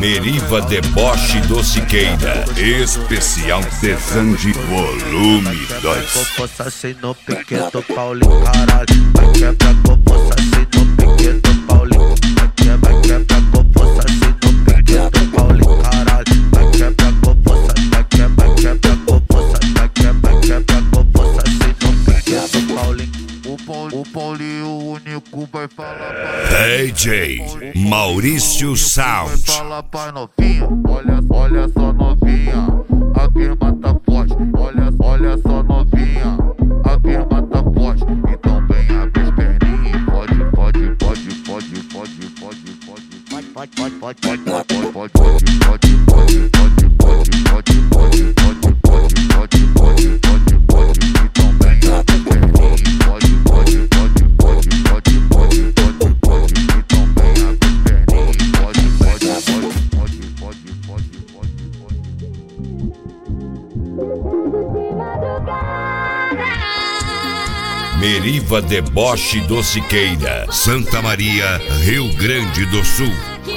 Meriva Deboche do Siqueira, especial Desande Volume 2. Força assim no piqueto, Paulinho, caralho. Vai quebrar com força assim no piqueto, Paulinho. Vai quebrar com força assim no piqueto, Paulinho, caralho. Vai quebrar com força, vai quebrar com força, vai quebrar com força assim no piqueto, Paulinho. O Paulinho único vai falar pra DJ Maurício Sound. fala pra novinha, olha só novinha, a firma tá forte, olha só novinha, a firma tá forte, então vem abre as perninhas, pode, Meriva Deboche do Siqueira, Santa Maria, Rio Grande do Sul.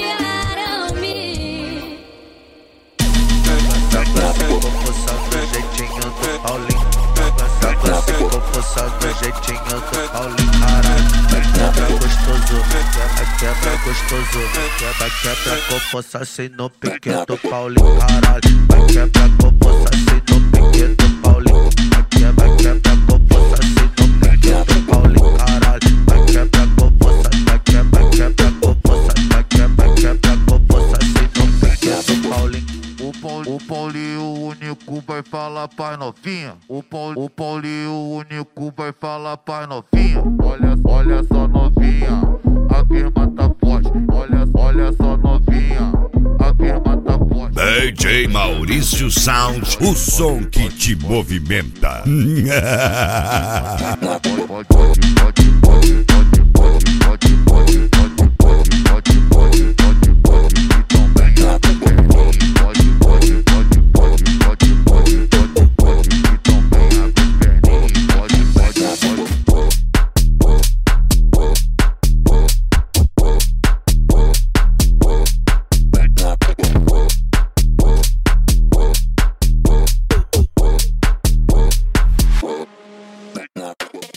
com força do jeitinho do Paulinho, com força do jeitinho do Paulinho, caralho. Vai quebrar gostoso, vai quebrar gostoso, vai quebrar com força assim no piqueto, Paulinho, caralho. Vai quebrar com força assim no piqueto, Paulinho. Vai quebrar com força assim no piqueto, Paulinho, caralho. Vai quebrar com força, vai quebrar com força, vai quebrar com força assim no piqueto, Paulinho. O Paulinho único vai falar pra novinha. O Paulinho único vai falar pra novinha. Olha só novinha, a firma tá forte. Olha só novinha, a firma tá forte. DJ Maurício Sound, o som que te movimenta. Pode.